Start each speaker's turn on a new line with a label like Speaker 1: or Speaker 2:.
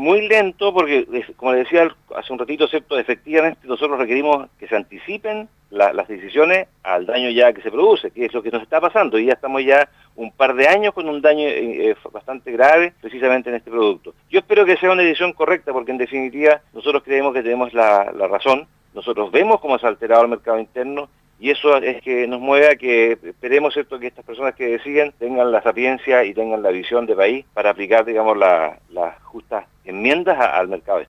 Speaker 1: muy lento porque, como le decía hace un ratito, ¿cierto? Efectivamente nosotros requerimos que se anticipen las decisiones al daño ya que se produce, que es lo que nos está pasando, y ya estamos ya un par de años con un daño bastante grave precisamente en este producto. Yo espero que sea una decisión correcta porque en definitiva nosotros creemos que tenemos la razón, nosotros vemos cómo se ha alterado el mercado interno y eso es que nos mueve a que esperemos, ¿cierto?, que estas personas que deciden tengan la sapiencia y tengan la visión de país para aplicar, digamos, las justas enmiendas al mercado.